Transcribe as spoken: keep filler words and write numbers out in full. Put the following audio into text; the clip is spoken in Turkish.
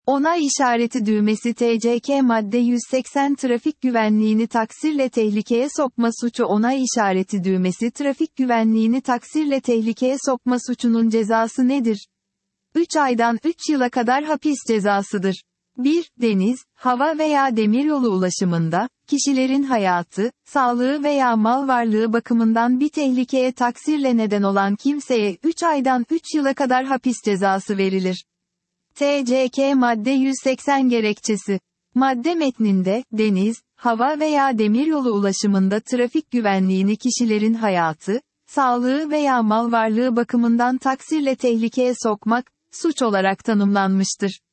Onay işareti düğmesi T C K madde yüz seksen trafik güvenliğini taksirle tehlikeye sokma suçu onay işareti düğmesi trafik güvenliğini taksirle tehlikeye sokma suçunun cezası nedir? üç aydan üç yıla kadar hapis cezasıdır. bir Deniz, hava veya demiryolu ulaşımında, kişilerin hayatı, sağlığı veya mal varlığı bakımından bir tehlikeye taksirle neden olan kimseye üç aydan üç yıla kadar hapis cezası verilir. T C K madde yüz seksen gerekçesi. Madde metninde, deniz, hava veya demiryolu ulaşımında trafik güvenliğini kişilerin hayatı, sağlığı veya mal varlığı bakımından taksirle tehlikeye sokmak, suç olarak tanımlanmıştır.